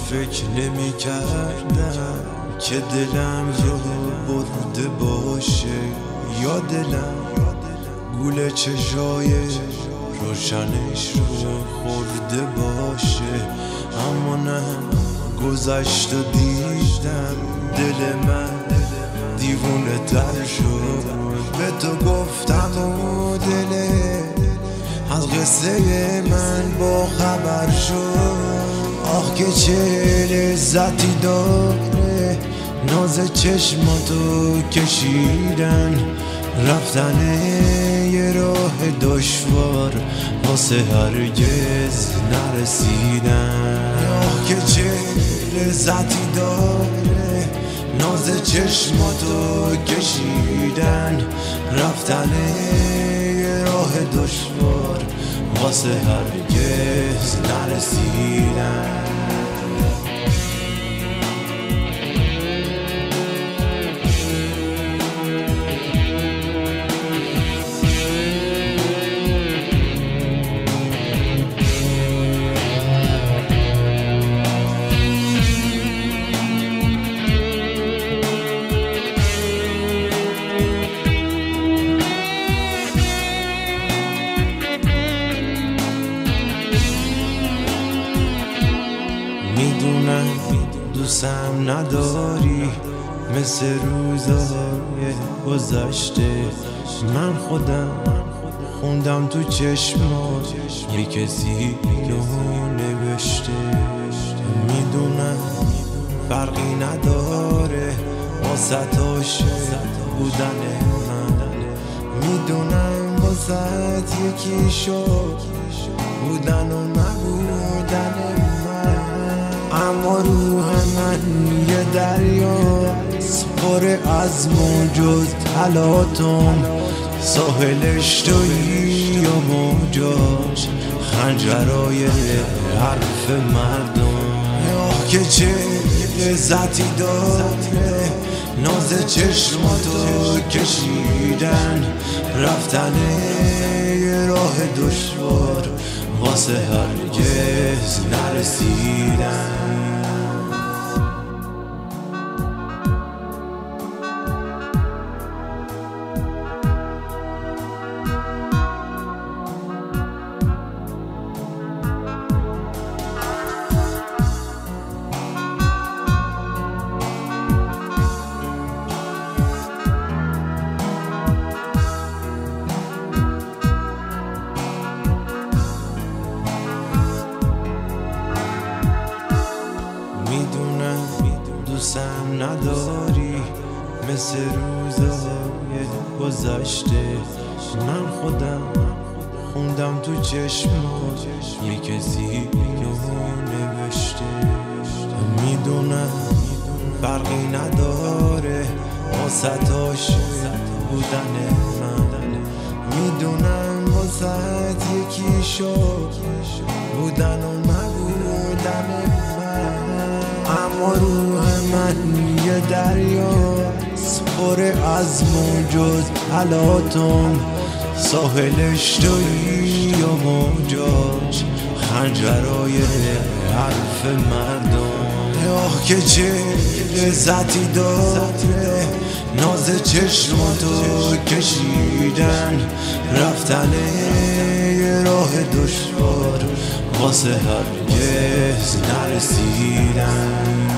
فکر نمی کردم که دلم رو برده باشه، یا دلم گول چشای روشنش رو خورده باشه. اما نه، گذشت و دیدم دل من دیوونه تر شد. به تو گفتم و دله از قصه من با خبر شد. آخ که چه لذتی داره ناز چشماتو کشیدن، رفتن یه راه دشوار واسه هرگز نرسیدن. آخ که چه لذتی داره ناز چشماتو کشیدن، رفتن یه راه دشوار واسه هرگز نرسیدن. میدونم دوستم نداری مثل روزهای گذشته. من خودم خوندم تو چشمات یه کسی رو نوشته. میدونم فرقی نداره واسه عاشق بودن من، میدونم واسه یکی شد بودن و نبودن من. اما روح من یه دریاست پر از موجود حالاتم، ساحلش تویی و موجاش خنجرهای حرف مردم. آه که چه لذتی داره ناز چشماتو کشیدن، رفتن یه راه دشوار واسه هرگز نرسیدن. میدونم دوستم نداری مثل روزهای گذشته. من خودم خوندم تو چشمات یه کسی رو نوشته. میدونم فرقی نداره واسه عاشق بودن من، میدونم واسه یکی شد بودن و نبودن من. اما روح من یه دریاست پر از موجود حالاتم، ساحلش تویی و موجاش خنجرهای حرف مردم. آخ که چه لذتی داره ناز چشماتو کشیدن، رفتن یه راه دشوار واسه هرگز نرسیدن.